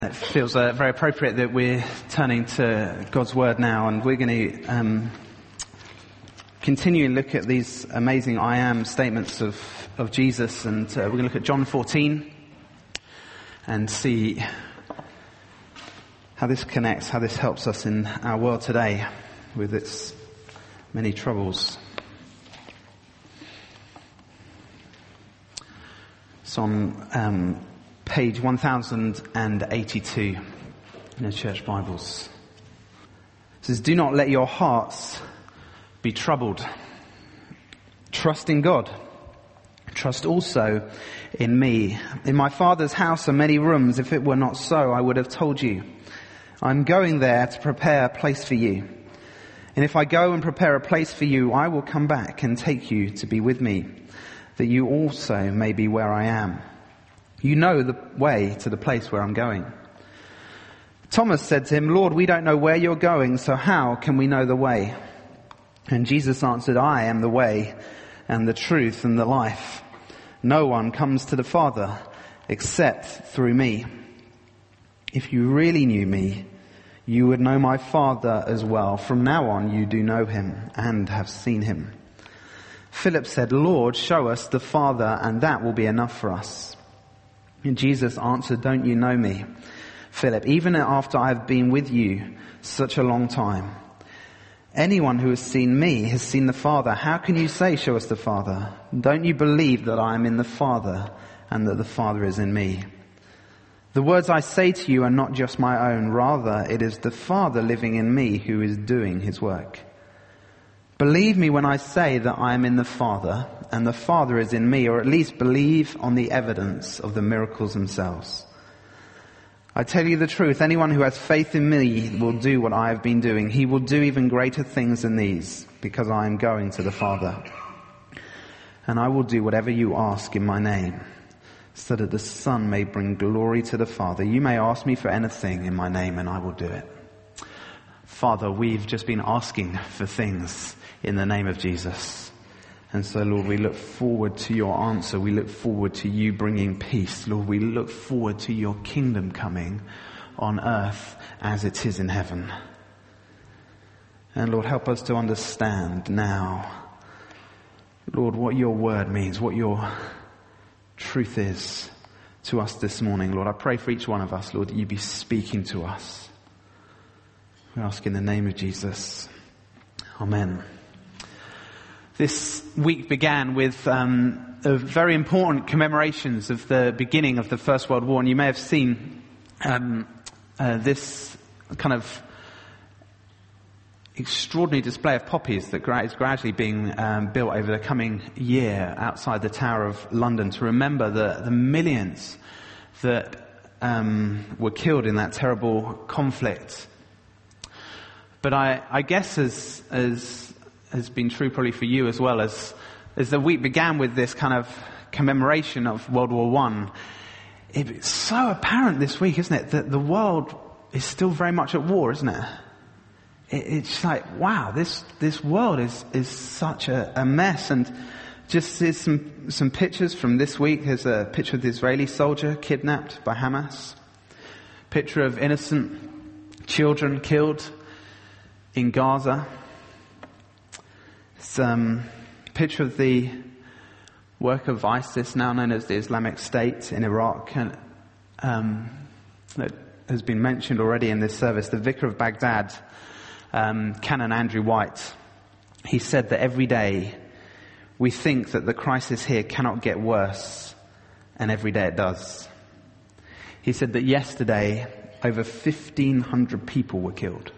It feels very appropriate that we're turning to God's Word now, and we're going to continue and look at these amazing I am statements of Jesus, and we're going to look at John 14 and see how this connects, how this helps us in our world today with its many troubles. It's on page 1082 in the church Bibles. It says, "Do not let your hearts be troubled. Trust in God. Trust also in me. In my Father's house are many rooms. If it were not so, I would have told you. I'm going there to prepare a place for you. And if I go and prepare a place for you, I will come back and take you to be with me, that you also may be where I am. You know the way to the place where I'm going." Thomas said to him, "Lord, we don't know where you're going, so how can we know the way?" And Jesus answered, "I am the way and the truth and the life. No one comes to the Father except through me. If you really knew me, you would know my Father as well. From now on you do know him and have seen him." Philip said, "Lord, show us the Father, and that will be enough for us." And Jesus answered, "Don't you know me, Philip, even after I have been with you such a long time? Anyone who has seen me has seen the Father. How can you say, 'Show us the Father'? Don't you believe that I am in the Father and that the Father is in me? The words I say to you are not just my own. Rather, it is the Father living in me who is doing his work. Believe me when I say that I am in the Father and the Father is in me, or at least believe on the evidence of the miracles themselves. I tell you the truth, anyone who has faith in me will do what I have been doing. He will do even greater things than these, because I am going to the Father. And I will do whatever you ask in my name, so that the Son may bring glory to the Father. You may ask me for anything in my name, and I will do it." Father, we've just been asking for things in the name of Jesus. And so, Lord, we look forward to your answer. We look forward to you bringing peace. Lord, we look forward to your kingdom coming on earth as it is in heaven. And Lord, help us to understand now, Lord, what your word means, what your truth is to us this morning. Lord, I pray for each one of us, Lord, that you be speaking to us. We ask in the name of Jesus. Amen. This week began with very important commemorations of the beginning of the First World War, and you may have seen this kind of extraordinary display of poppies that is gradually being built over the coming year outside the Tower of London to remember the millions that were killed in that terrible conflict. But I guess as has been true probably for you as well, as the week began with this kind of commemoration of World War I, it's so apparent this week, isn't it, that the world is still very much at war, isn't it? It's like, wow, this world is such a mess. And just there's some pictures from this week. There's a picture of the Israeli soldier kidnapped by Hamas. Picture of innocent children killed in Gaza. It's a picture of the work of ISIS, now known as the Islamic State in Iraq, and that has been mentioned already in this service. The vicar of Baghdad, Canon Andrew White, he said that every day we think that the crisis here cannot get worse, and every day it does. He said that yesterday over 1,500 people were killed.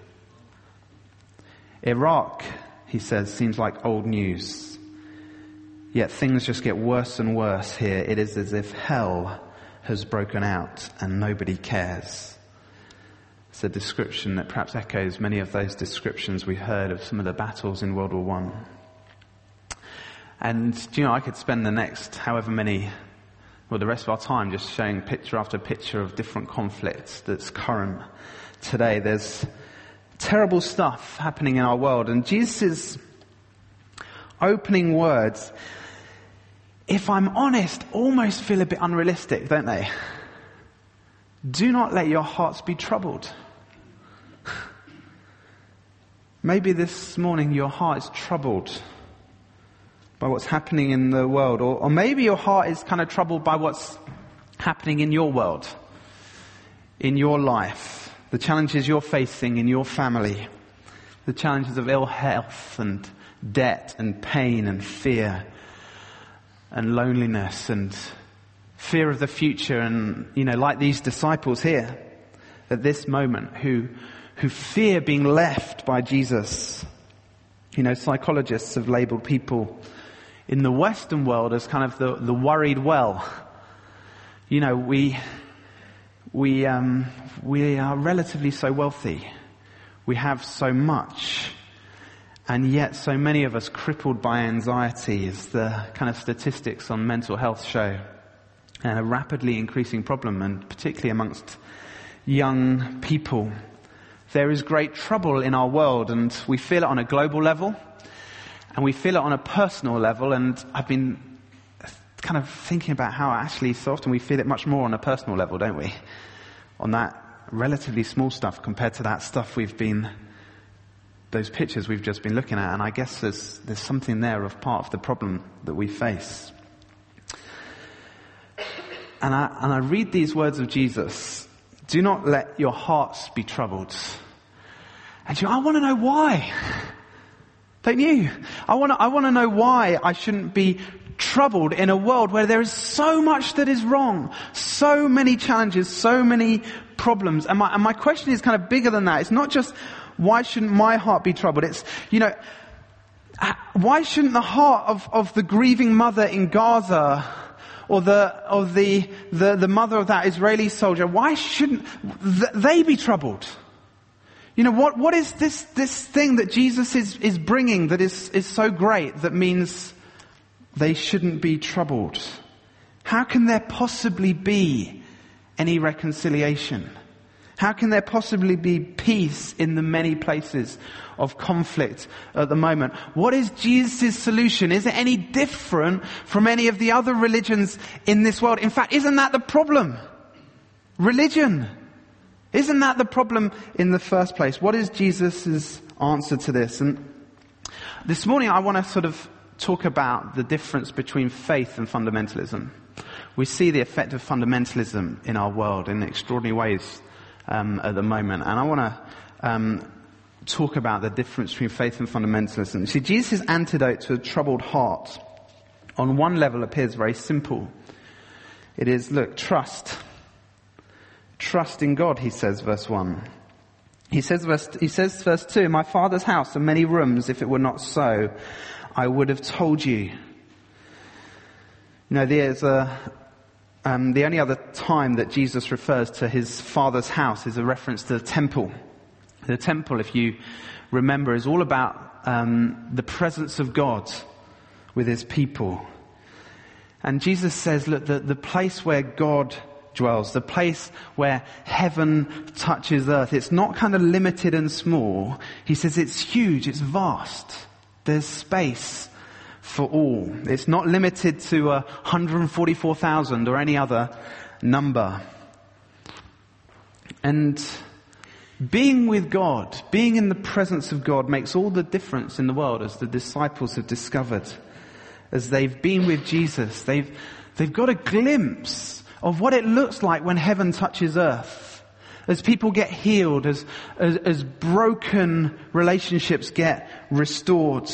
Iraq, he says, seems like old news. Yet things just get worse and worse here. It is as if hell has broken out and nobody cares. It's a description that perhaps echoes many of those descriptions we heard of some of the battles in World War I. And, I could spend the next the rest of our time just showing picture after picture of different conflicts that's current today. There's terrible stuff happening in our world, and Jesus' opening words, if I'm honest, almost feel a bit unrealistic, don't they? do not let your hearts be troubled. Maybe this morning your heart is troubled by what's happening in the world, or maybe your heart is kind of troubled by what's happening in your world, in your life, the challenges you're facing in your family, the challenges of ill health and debt and pain and fear and loneliness and fear of the future, and, like these disciples here at this moment who fear being left by Jesus. Psychologists have labeled people in the Western world as kind of the worried well. We are relatively so wealthy. We have so much. And yet so many of us crippled by anxiety, as the kind of statistics on mental health show. And a rapidly increasing problem, and particularly amongst young people. There is great trouble in our world, and we feel it on a global level, and we feel it on a personal level, and I've been kind of thinking about how actually so often we feel it much more on a personal level, don't we? On that relatively small stuff compared to that stuff those pictures we've just been looking at, and I guess there's something there of part of the problem that we face. And I read these words of Jesus, do not let your hearts be troubled. And I want to know why. Don't you? I want to know why I shouldn't be troubled in a world where there is so much that is wrong, so many challenges, so many problems. And my question is kind of bigger than that. It's not just why shouldn't my heart be troubled? It's, why shouldn't the heart of the grieving mother in Gaza, or the mother of that Israeli soldier, why shouldn't they be troubled? What is this thing that Jesus is bringing that is so great that means they shouldn't be troubled? How can there possibly be any reconciliation? How can there possibly be peace in the many places of conflict at the moment? What is Jesus' solution? Is it any different from any of the other religions in this world? In fact, isn't that the problem? Religion. Isn't that the problem in the first place? What is Jesus' answer to this? And this morning I want to sort of talk about the difference between faith and fundamentalism. We see the effect of fundamentalism in our world in extraordinary ways at the moment. And I want to talk about the difference between faith and fundamentalism. See, Jesus' antidote to a troubled heart on one level appears very simple. It is, look, trust. Trust in God, he says, verse 1. He says, verse 2, in my Father's house are many rooms. If it were not so, I would have told you. There's the only other time that Jesus refers to his Father's house is a reference to the temple. The temple, if you remember, is all about the presence of God with his people. And Jesus says, look, the place where God dwells, the place where heaven touches earth, it's not kind of limited and small. He says it's huge, it's vast. There's space for all. It's not limited to 144,000 or any other number. And being with God, being in the presence of God, makes all the difference in the world, as the disciples have discovered. As they've been with Jesus, they've got a glimpse of what it looks like when heaven touches earth. As people get healed, as broken relationships get restored.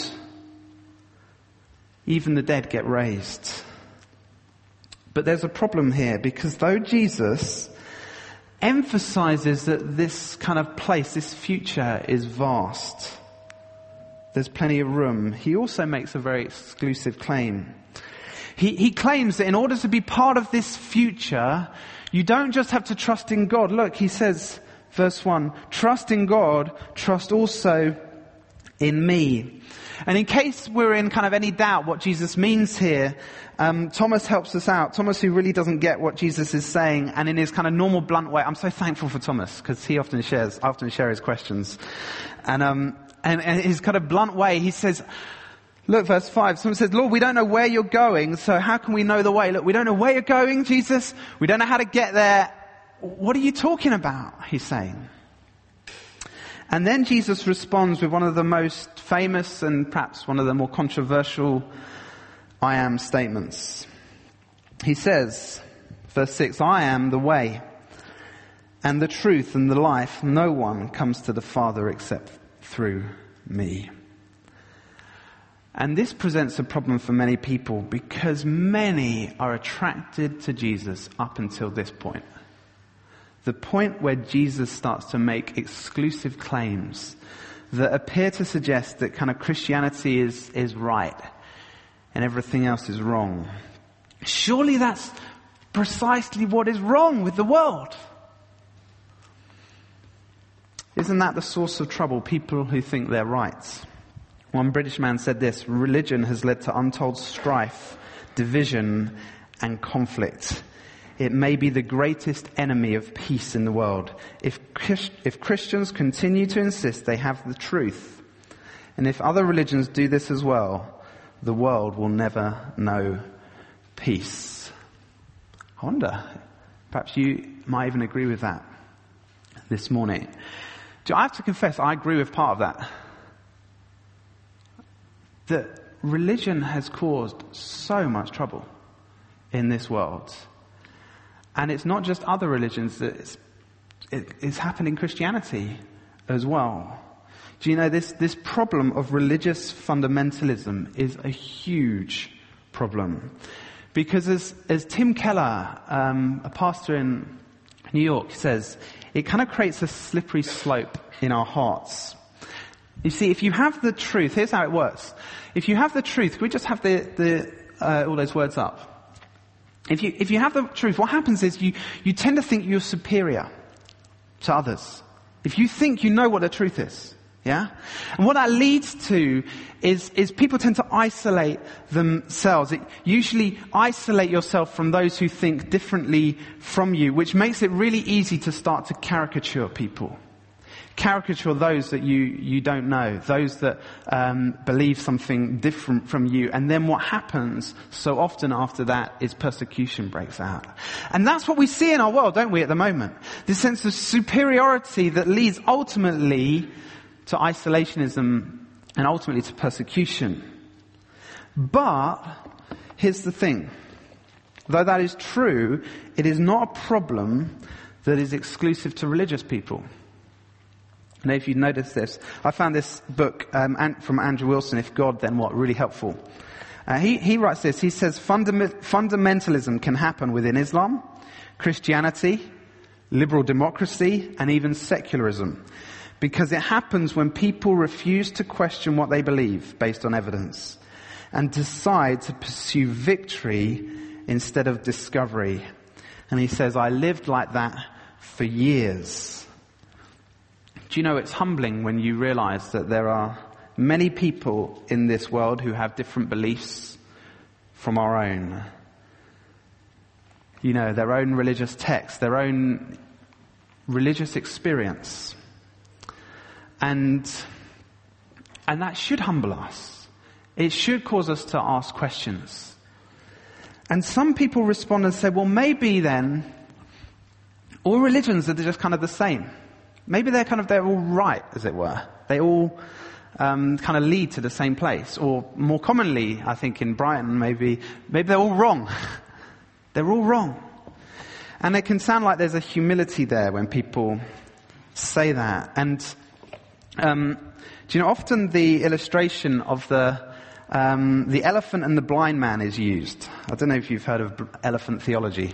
Even the dead get raised. But there's a problem here, because though Jesus emphasizes that this kind of place, this future, is vast, there's plenty of room, he also makes a very exclusive claim. He claims that in order to be part of this future, you don't just have to trust in God. Look, he says, verse 1, trust in God, trust also in me. And in case we're in kind of any doubt what Jesus means here, Thomas helps us out. Thomas, who really doesn't get what Jesus is saying, and in his kind of normal blunt way, I'm so thankful for Thomas, because he often share his questions. And his kind of blunt way, he says, look, verse 5, someone says, Lord, we don't know where you're going, so how can we know the way? Look, we don't know where you're going, Jesus. We don't know how to get there. What are you talking about? He's saying. And then Jesus responds with one of the most famous and perhaps one of the more controversial I am statements. He says, verse 6, I am the way and the truth and the life. No one comes to the Father except through me. And this presents a problem for many people because many are attracted to Jesus up until this point. The point where Jesus starts to make exclusive claims that appear to suggest that kind of Christianity is right and everything else is wrong. Surely that's precisely what is wrong with the world. Isn't that the source of trouble? People who think they're right. One British man said this: religion has led to untold strife, division, and conflict. It may be the greatest enemy of peace in the world. If Christians continue to insist they have the truth, and if other religions do this as well, the world will never know peace. I wonder, perhaps you might even agree with that this morning. I have to confess, I agree with part of that. That religion has caused so much trouble in this world. And it's not just other religions, it's happened in Christianity as well. Do you know this problem of religious fundamentalism is a huge problem. Because as Tim Keller, a pastor in New York, says, it kind of creates a slippery slope in our hearts. You see, if you have the truth, here's how it works. If you have the truth, can we just have all those words up? If you have the truth, what happens is you tend to think you're superior to others. If you think you know what the truth is, yeah? And what that leads to is people tend to isolate themselves. It usually isolate yourself from those who think differently from you, which makes it really easy to start to caricature people. Caricature those that you don't know, those that believe something different from you. And then what happens so often after that is persecution breaks out. And that's what we see in our world, don't we, at the moment? This sense of superiority that leads ultimately to isolationism and ultimately to persecution. But here's the thing. Though that is true, it is not a problem that is exclusive to religious people. Now, if you've noticed this, I found this book from Andrew Wilson, If God, Then What? Really helpful. He writes this. He says, fundamentalism can happen within Islam, Christianity, liberal democracy, and even secularism. Because it happens when people refuse to question what they believe based on evidence and decide to pursue victory instead of discovery. And he says, I lived like that for years. Do you know, it's humbling when you realize that there are many people in this world who have different beliefs from our own. You know, their own religious text, their own religious experience. And that should humble us. It should cause us to ask questions. And some people respond and say, well, maybe then all religions are just kind of the same. Maybe they're all right, as it were. They all kind of lead to the same place. Or more commonly, I think in Brighton, maybe they're all wrong. They're all wrong. And it can sound like there's a humility there when people say that. And do you know, often the illustration of the elephant and the blind man is used. I don't know if you've heard of elephant theology.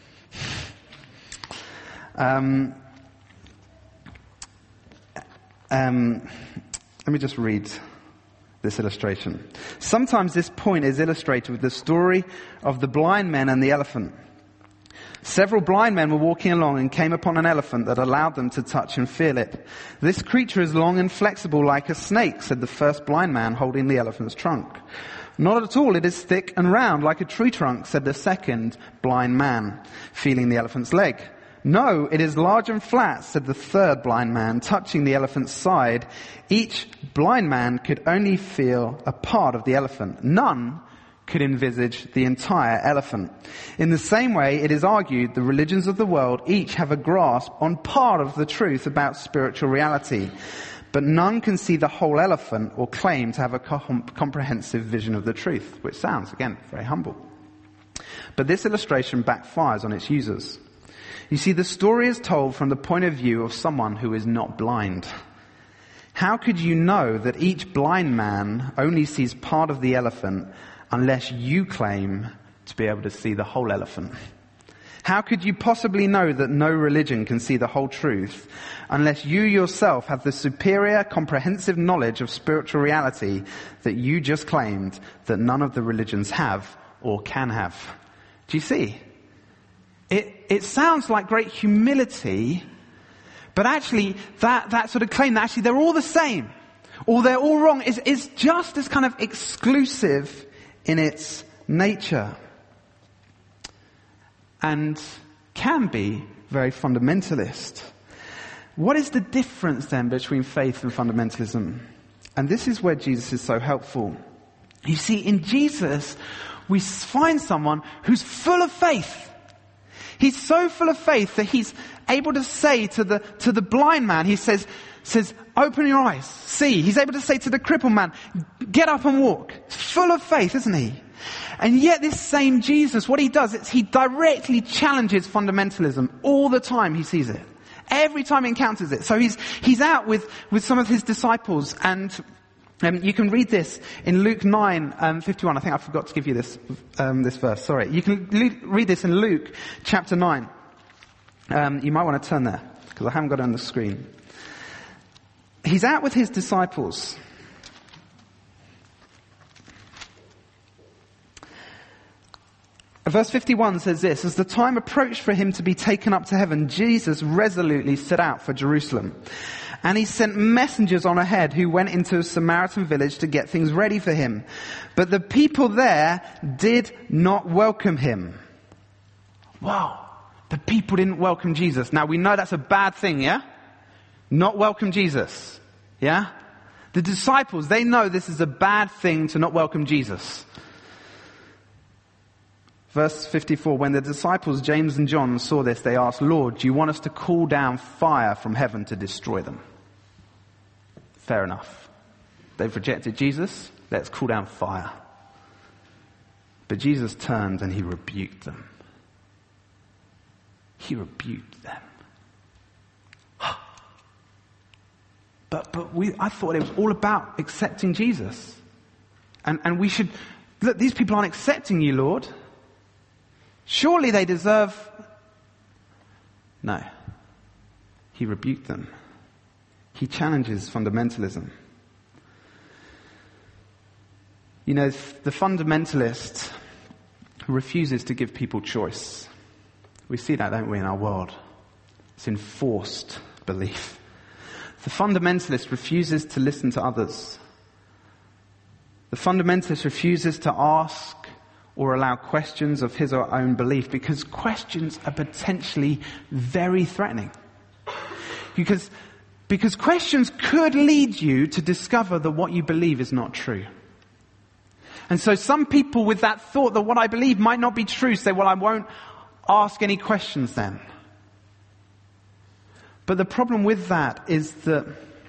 Let me just read this illustration. Sometimes this point is illustrated with the story of the blind men and the elephant. Several blind men were walking along and came upon an elephant that allowed them to touch and feel it. This creature is long and flexible like a snake, said the first blind man holding the elephant's trunk. Not at all, it is thick and round like a tree trunk, said the second blind man, feeling the elephant's leg. No, it is large and flat, said the third blind man, touching the elephant's side. Each blind man could only feel a part of the elephant. None could envisage the entire elephant. In the same way, it is argued the religions of the world each have a grasp on part of the truth about spiritual reality, but none can see the whole elephant or claim to have a comprehensive vision of the truth, which sounds, again, very humble. But this illustration backfires on its users. You see, the story is told from the point of view of someone who is not blind. How could you know that each blind man only sees part of the elephant unless you claim to be able to see the whole elephant? How could you possibly know that no religion can see the whole truth unless you yourself have the superior, comprehensive knowledge of spiritual reality that you just claimed that none of the religions have or can have? Do you see? It sounds like great humility, but actually that sort of claim that actually they're all the same or they're all wrong is just as kind of exclusive in its nature and can be very fundamentalist. What is the difference then between faith and fundamentalism? And this is where Jesus is so helpful. You see, in Jesus, we find someone who's full of faith. He's so full of faith that he's able to say to the blind man, he says, open your eyes, see. He's able to say to the crippled man, get up and walk. Full of faith, isn't he? And yet this same Jesus, what he does is he directly challenges fundamentalism all the time he sees it. Every time he encounters it. So he's out with some of his disciples, and you can read this in Luke 9:51. I think I forgot to give you this verse. Sorry. You can read this in Luke chapter 9. You might want to turn there because I haven't got it on the screen. He's out with his disciples. Verse 51 says this: as the time approached for him to be taken up to heaven, Jesus resolutely set out for Jerusalem. And he sent messengers on ahead who went into a Samaritan village to get things ready for him. But the people there did not welcome him. Wow. The people didn't welcome Jesus. Now we know that's a bad thing, yeah? Not welcome Jesus. Yeah? The disciples, they know this is a bad thing to not welcome Jesus. Verse 54, when the disciples James and John saw this, they asked, Lord, do you want us to call down fire from heaven to destroy them? Fair enough. They've rejected Jesus. Let's call down fire. But Jesus turned and he rebuked them. He rebuked them. I thought it was all about accepting Jesus. And we should, look, these people aren't accepting you, Lord. Surely they deserve... No. He rebuked them. He challenges fundamentalism. You know, the fundamentalist refuses to give people choice. We see that, don't we, in our world? It's enforced belief. The fundamentalist refuses to listen to others. The fundamentalist refuses to ask or allow questions of his or her own belief, because questions are potentially very threatening. Because questions could lead you to discover that what you believe is not true. And so some people with that thought that what I believe might not be true say, well, I won't ask any questions then. But the problem with that is that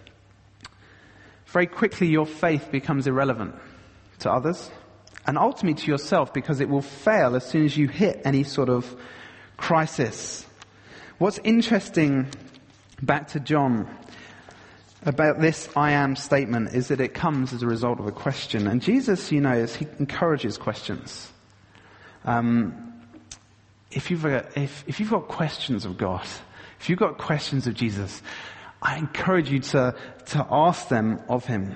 very quickly your faith becomes irrelevant to others. And ultimately to yourself, because it will fail as soon as you hit any sort of crisis. What's interesting, back to John, about this I am statement is that it comes as a result of a question. And Jesus, you know, he encourages questions. If you've got questions of God, if you've got questions of Jesus, I encourage you to ask them of him.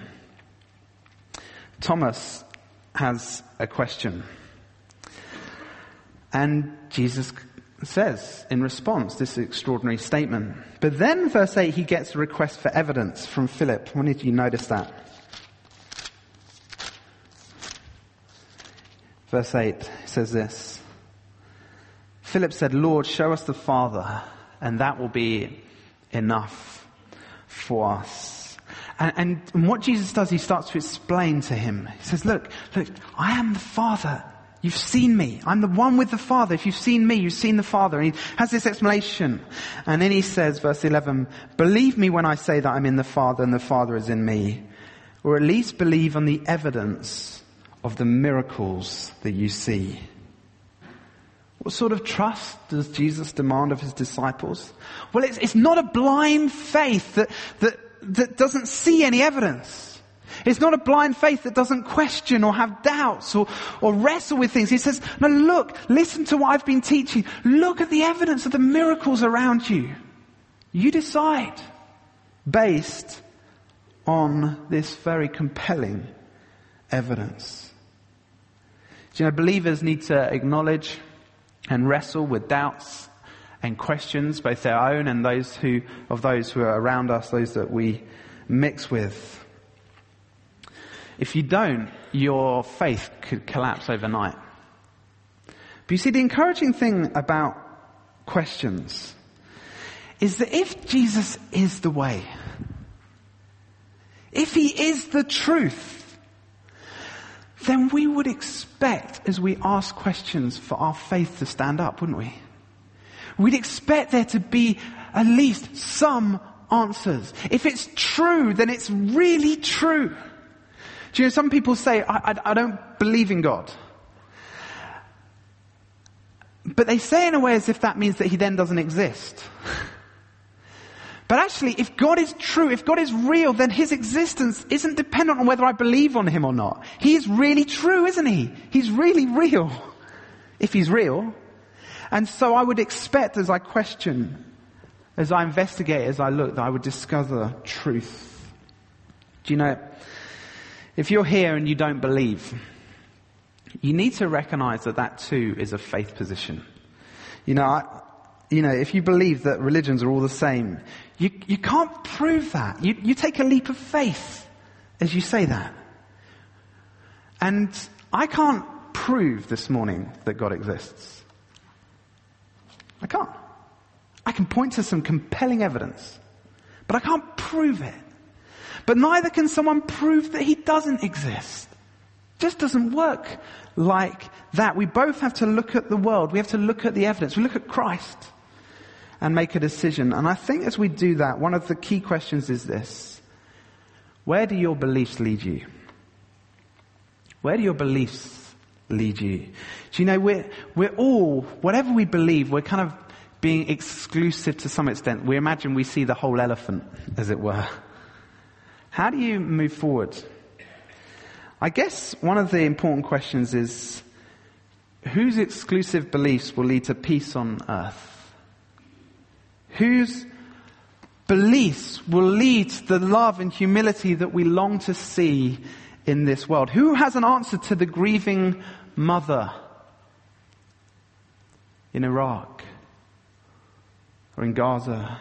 Thomas has a question. And Jesus says in response this extraordinary statement. But then verse 8, he gets a request for evidence from Philip. I wanted you to notice that. Verse 8 says this. Philip said, Lord, show us the Father, and that will be enough for us. And what Jesus does, he starts to explain to him. He says, look, I am the Father. You've seen me. I'm the one with the Father. If you've seen me, you've seen the Father. And he has this explanation. And then he says, verse 11, believe me when I say that I'm in the Father and the Father is in me. Or at least believe on the evidence of the miracles that you see. What sort of trust does Jesus demand of his disciples? Well, it's not a blind faith that doesn't see any evidence. It's not a blind faith that doesn't question or have doubts or wrestle with things. He says, no, look, listen to what I've been teaching. Look at the evidence of the miracles around you. You decide based on this very compelling evidence. Do you know, believers need to acknowledge and wrestle with doubts and questions, both their own and those who are around us, those that we mix with. If you don't, your faith could collapse overnight. But you see, the encouraging thing about questions is that if Jesus is the way, if he is the truth, then we would expect, as we ask questions, for our faith to stand up, wouldn't we? We'd expect there to be at least some answers. If it's true, then it's really true. Do you know, some people say, I don't believe in God. But they say in a way as if that means that he then doesn't exist. But actually, if God is true, if God is real, then his existence isn't dependent on whether I believe on him or not. He is really true, isn't he? He's really real, if he's real. And so I would expect, as I question, as I investigate, as I look, that I would discover truth. Do you know, if you're here and you don't believe, you need to recognize that too is a faith position. You know, if you believe that religions are all the same, you can't prove that. You take a leap of faith as you say that. And I can't prove this morning that God exists. I can't. I can point to some compelling evidence, but I can't prove it. But neither can someone prove that he doesn't exist. It just doesn't work like that. We both have to look at the world. We have to look at the evidence. We look at Christ and make a decision. And I think as we do that, one of the key questions is this: where do your beliefs lead you? Where do your beliefs lead you? Do you know, we're all, whatever we believe, we're kind of being exclusive to some extent. We imagine we see the whole elephant, as it were. How do you move forward? I guess one of the important questions is, whose exclusive beliefs will lead to peace on earth? Whose beliefs will lead to the love and humility that we long to see in this world? Who has an answer to the grieving mother in Iraq or in Gaza?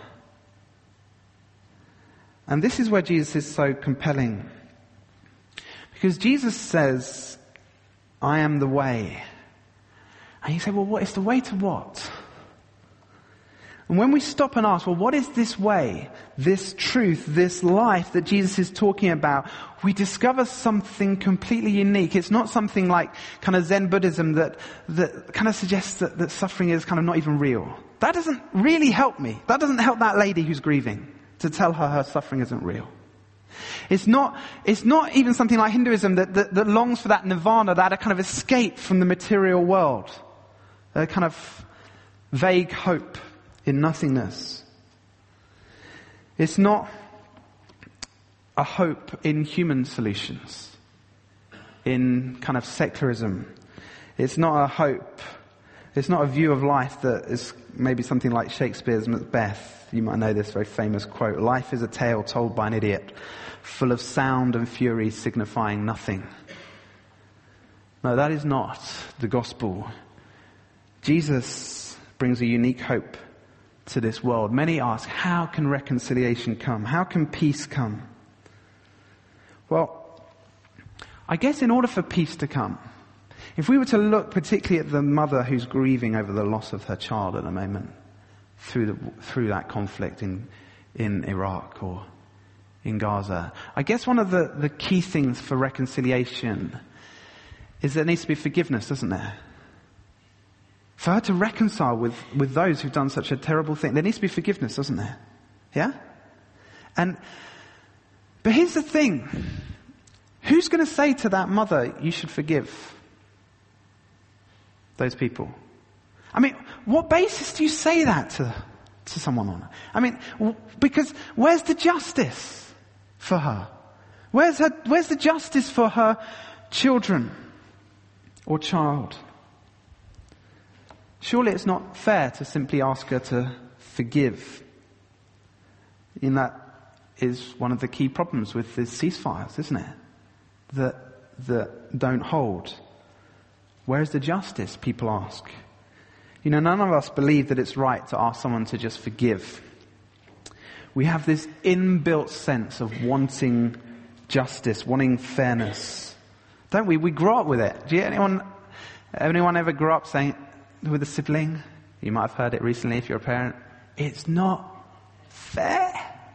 And this is where Jesus is so compelling. Because Jesus says, I am the way. And you say, well, what is the way to what? And when we stop and ask, well, what is this way, this truth, this life that Jesus is talking about, we discover something completely unique. It's not something like kind of Zen Buddhism that kind of suggests that suffering is kind of not even real. That doesn't really help me. That doesn't help that lady who's grieving to tell her suffering isn't real. It's not even something like Hinduism that longs for that nirvana, that kind of escape from the material world. A kind of vague hope in nothingness. It's not a hope in human solutions, in kind of secularism. It's not a hope. It's not a view of life that is maybe something like Shakespeare's Macbeth. You might know this very famous quote: life is a tale told by an idiot, full of sound and fury signifying nothing. No, that is not the gospel. Jesus brings a unique hope to this world. Many ask, how can reconciliation come? How can peace come? Well, I guess in order for peace to come, if we were to look particularly at the mother who's grieving over the loss of her child at the moment through that conflict in Iraq or in Gaza. I guess one of the key things for reconciliation is there needs to be forgiveness, doesn't there? For her to reconcile with those who've done such a terrible thing, there needs to be forgiveness, doesn't there? Yeah? But here's the thing. Who's going to say to that mother, you should forgive those people? I mean, what basis do you say that to someone on? I mean, because where's the justice for her? Where's the justice for her children or child? Surely it's not fair to simply ask her to forgive. And that is one of the key problems with the ceasefires, isn't it? That don't hold. Where's the justice, people ask? You know, none of us believe that it's right to ask someone to just forgive. We have this inbuilt sense of wanting justice, wanting fairness. Don't we? We grow up with it. Do you, anyone ever grow up saying, with a sibling? You might have heard it recently if you're a parent. It's not fair.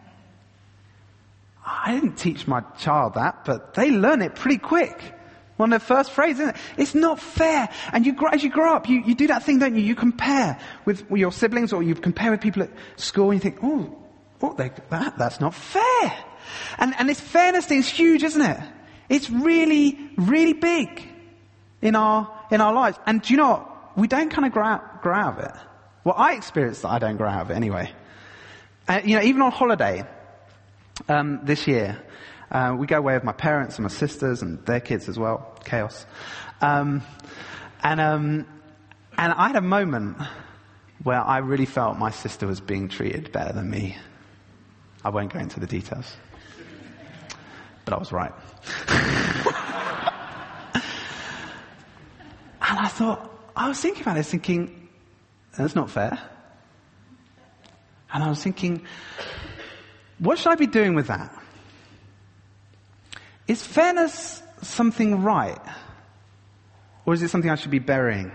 I didn't teach my child that, but they learn it pretty quick. One of the first phrases, isn't it? It's not fair. And as you grow up, you do that thing, don't you? You compare with your siblings, or you compare with people at school, and you think, that's not fair. And this fairness thing is huge, isn't it? It's really, really big in our lives. And do you know what? We don't kind of grow out of it. Well, I experienced that I don't grow out of it anyway. Even on holiday this year, we go away with my parents and my sisters and their kids as well. Chaos. And I had a moment where I really felt my sister was being treated better than me. I won't go into the details, but I was right. And I was thinking about this, thinking, that's not fair. And I was thinking, what should I be doing with that? Is fairness something right? Or is it something I should be burying?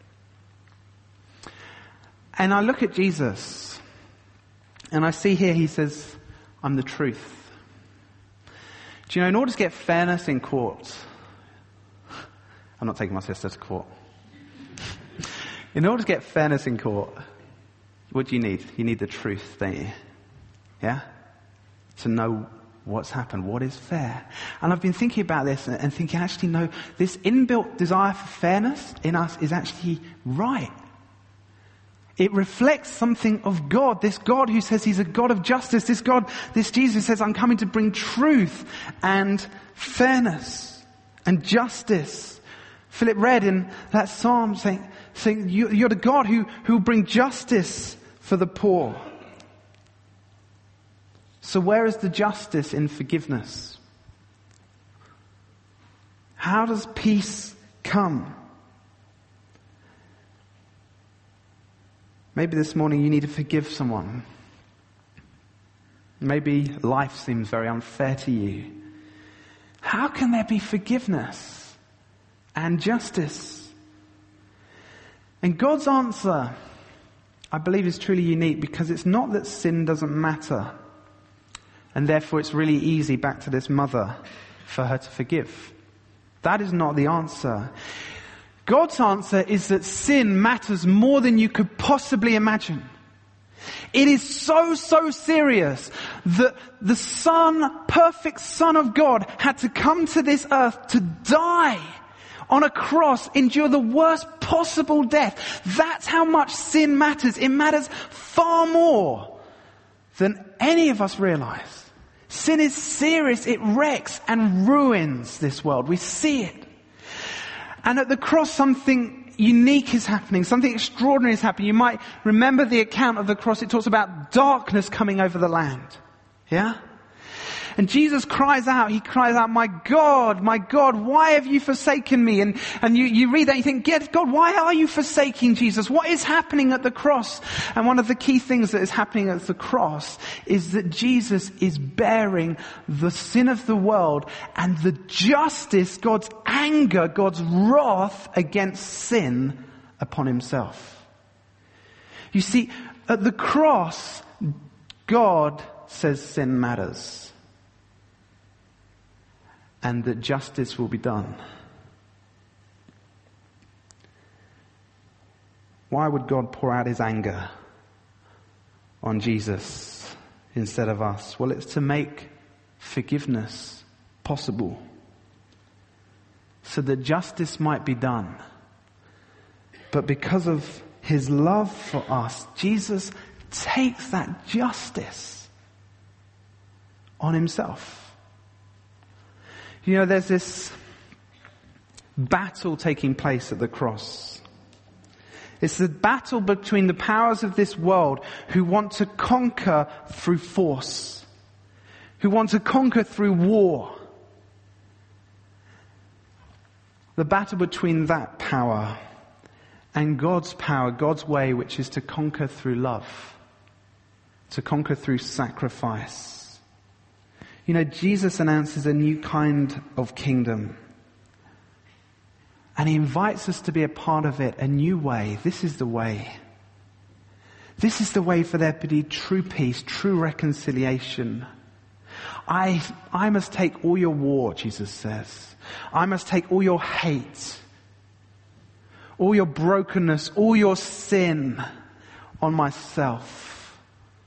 And I look at Jesus, and I see here he says, I'm the truth. Do you know, in order to get fairness in court, I'm not taking my sister to court. In order to get fairness in court, what do you need? You need the truth, don't you? Yeah? To know what's happened, what is fair. And I've been thinking about this and thinking, actually, no, this inbuilt desire for fairness in us is actually right. It reflects something of God, this God who says he's a God of justice, this Jesus who says, I'm coming to bring truth and fairness and justice. Philip read in that psalm saying you're the God who will bring justice for the poor. So where is the justice in forgiveness? How does peace come? Maybe this morning you need to forgive someone. Maybe life seems very unfair to you. How can there be forgiveness and justice? And God's answer, I believe, is truly unique, because it's not that sin doesn't matter, and therefore it's really easy, back to this mother, for her to forgive. That is not the answer. God's answer is that sin matters more than you could possibly imagine. It is so serious that the perfect Son of God, had to come to this earth to die on a cross, endure the worst possible death. That's how much sin matters. It matters far more than any of us realize. Sin is serious. It wrecks and ruins this world. We see it. And at the cross, something unique is happening. Something extraordinary is happening. You might remember the account of the cross. It talks about darkness coming over the land. Yeah? And Jesus cries out, my God, why have you forsaken me? And you read that and you think, God, why are you forsaking Jesus? What is happening at the cross? And one of the key things that is happening at the cross is that Jesus is bearing the sin of the world and the justice, God's anger, God's wrath against sin upon himself. You see, at the cross, God says sin matters. and that justice will be done. Why would God pour out his anger on Jesus instead of us? Well, it's to make forgiveness possible, so that justice might be done. But because of his love for us, Jesus takes that justice on himself. You know, there's this battle taking place at the cross. It's the battle between the powers of this world who want to conquer through force, who want to conquer through war. The battle between that power and God's power, God's way, which is to conquer through love, to conquer through sacrifice. You know, Jesus announces a new kind of kingdom. And he invites us to be a part of it, a new way. This is the way. This is the way for there to be true peace, true reconciliation. I must take all your war, Jesus says. I must take all your hate, all your brokenness, all your sin on myself.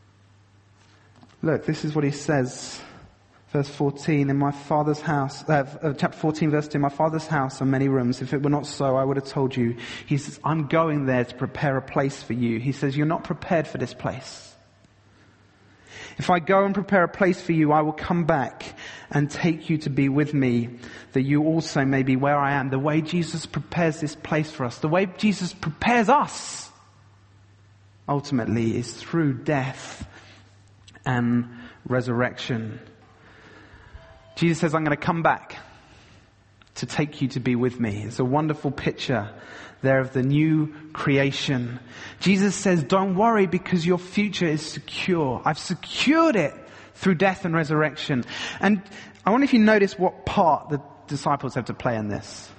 Look, this is what he says. Verse 14, in my Father's house, chapter 14, verse 2, in my Father's house are many rooms. If it were not so, I would have told you. He says, I'm going there to prepare a place for you. He says, you're not prepared for this place. If I go and prepare a place for you, I will come back and take you to be with me, that you also may be where I am. The way Jesus prepares this place for us, the way Jesus prepares us, ultimately, is through death and resurrection. Jesus says, I'm going to come back to take you to be with me. It's a wonderful picture there of the new creation. Jesus says, don't worry because your future is secure. I've secured it through death and resurrection. And I wonder if you notice what part the disciples have to play in this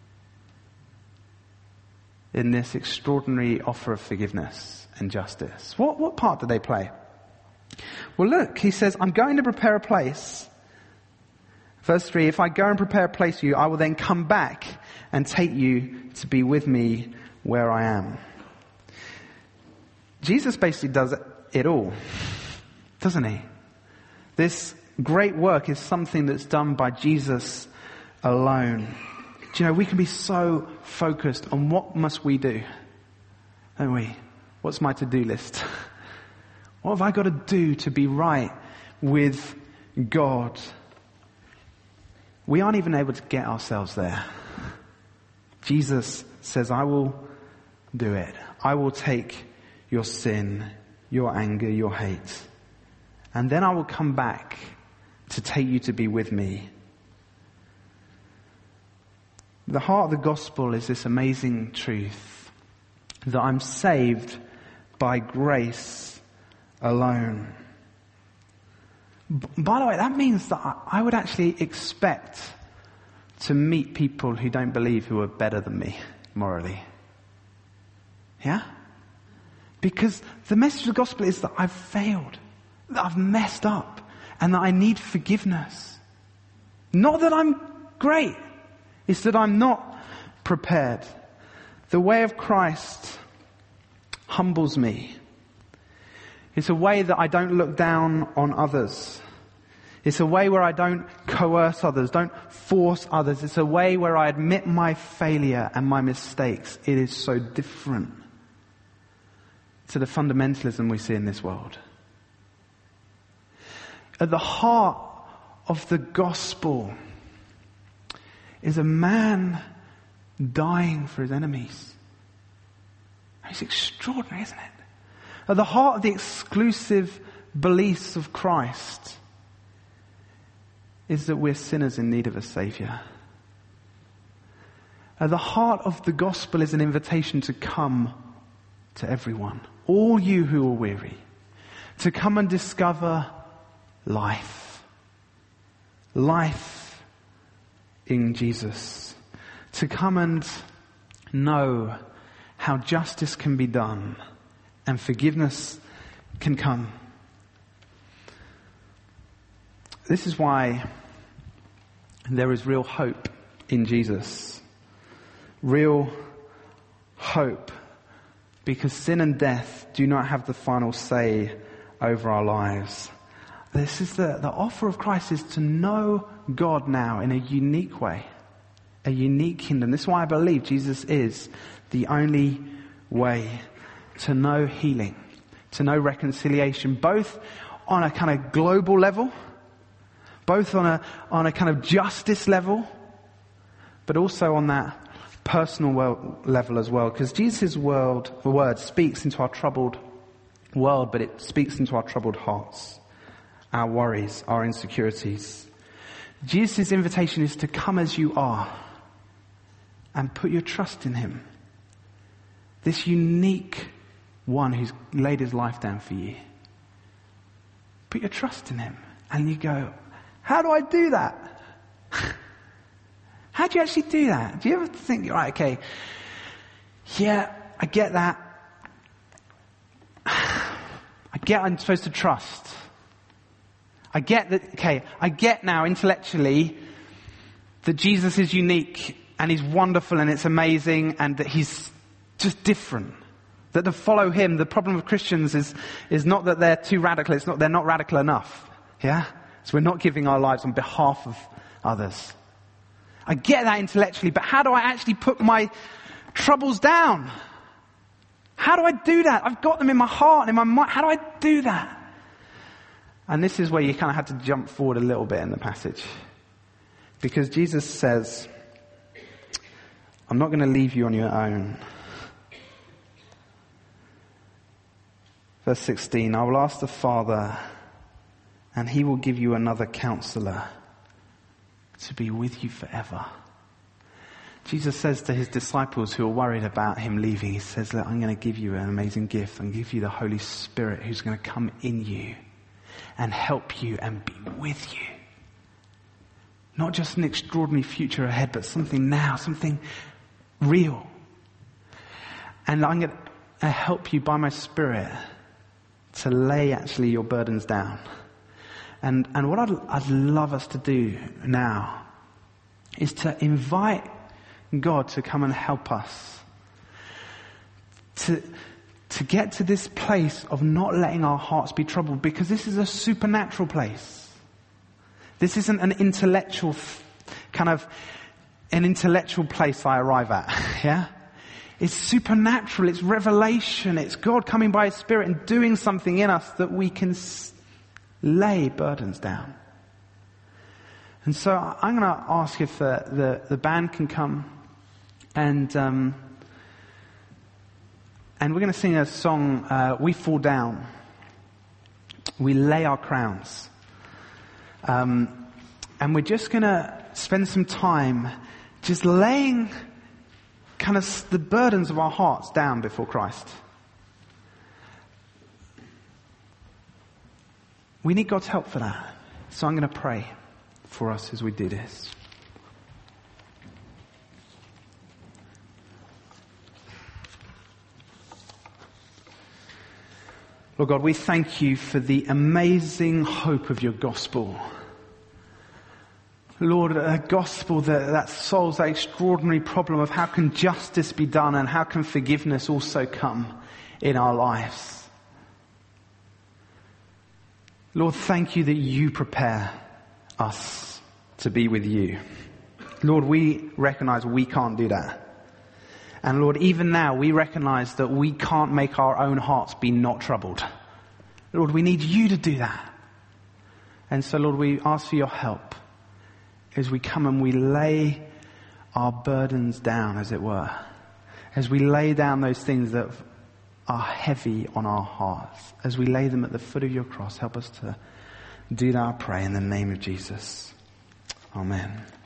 extraordinary offer of forgiveness and justice. What part do they play? Well, look, he says, I'm going to prepare a place. Verse 3, if I go and prepare a place for you, I will then come back and take you to be with me where I am. Jesus basically does it all, doesn't he? This great work is something that's done by Jesus alone. Do you know, we can be so focused on what must we do, don't we? What's my to-do list? What have I got to do to be right with God? We aren't even able to get ourselves there. Jesus says, I will do it. I will take your sin, your anger, your hate, and then I will come back to take you to be with me. The heart of the gospel is this amazing truth that I'm saved by grace alone. By the way, that means that I would actually expect to meet people who don't believe who are better than me morally. Yeah? Because the message of the gospel is that I've failed, that I've messed up, and that I need forgiveness. Not that I'm great, it's that I'm not prepared. The way of Christ humbles me. It's a way that I don't look down on others. It's a way where I don't coerce others, don't force others. It's a way where I admit my failure and my mistakes. It is so different to the fundamentalism we see in this world. At the heart of the gospel is a man dying for his enemies. It's extraordinary, isn't it? At the heart of the exclusive beliefs of Christ is that we're sinners in need of a Saviour. At the heart of the gospel is an invitation to come to everyone, all you who are weary, to come and discover life. Life in Jesus. To come and know how justice can be done and forgiveness can come. This is why There is real hope in Jesus. Real hope. Because sin and death do not have the final say over our lives. This is the offer of Christ is to know God now in a unique way. A unique kingdom. This is why I believe Jesus is the only way to know healing, to know reconciliation, both on a kind of global level, both on a kind of justice level, but also on that personal level as well. Because Jesus' word speaks into our troubled world, but it speaks into our troubled hearts, our worries, our insecurities. Jesus' invitation is to come as you are and put your trust in him. This unique one who's laid his life down for you. Put your trust in him. And you go, how do I do that? How do you actually do that? Do you ever think, right, okay, yeah, I get that. I get I'm supposed to trust. I get that, okay, I get now intellectually that Jesus is unique and he's wonderful and it's amazing and that he's just different. That to follow him, the problem with Christians is not that they're too radical, it's not they're not radical enough. Yeah? So we're not giving our lives on behalf of others. I get that intellectually, but how do I actually put my troubles down? How do I do that? I've got them in my heart and in my mind. How do I do that? And this is where you kind of had to jump forward a little bit in the passage. Because Jesus says, I'm not going to leave you on your own. Verse 16, I will ask the Father, and he will give you another counselor to be with you forever. Jesus says to his disciples who are worried about him leaving, he says, look, I'm going to give you an amazing gift. I'm going to give you the Holy Spirit who's going to come in you and help you and be with you. Not just an extraordinary future ahead, but something now, something real. And I'm going to help you by my Spirit to lay actually your burdens down. And what I'd love us to do now is to invite God to come and help us to get to this place of not letting our hearts be troubled, because this is a supernatural place. This isn't an intellectual place I arrive at. Yeah? It's supernatural. It's revelation. It's God coming by his Spirit and doing something in us that we can lay burdens down. And so I'm going to ask if the band can come, and we're going to sing a song, We Fall Down. We lay our crowns. And we're just going to spend some time just laying kind of the burdens of our hearts down before Christ. We need God's help for that. So I'm going to pray for us as we do this. Lord God, we thank you for the amazing hope of your gospel. Lord, a gospel that solves that extraordinary problem of how can justice be done and how can forgiveness also come in our lives. Lord, thank you that you prepare us to be with you. Lord, we recognize we can't do that. And Lord, even now we recognize that we can't make our own hearts be not troubled. Lord, we need you to do that. And so Lord, we ask for your help as we come and we lay our burdens down, as it were. As we lay down those things that are heavy on our hearts. As we lay them at the foot of your cross, help us to do that, I pray, in the name of Jesus. Amen.